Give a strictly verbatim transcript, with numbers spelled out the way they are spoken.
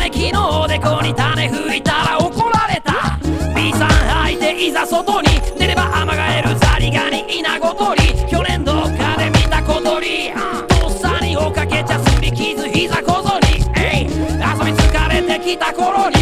昨日でこに種吹いたら怒られた。 B さん履いていざ外に出ればアマガエルザリガニイナゴトリ。去年どっかで見た小鳥、とっさに追っかけちゃすり傷膝小僧に、えい遊び疲れてきた頃に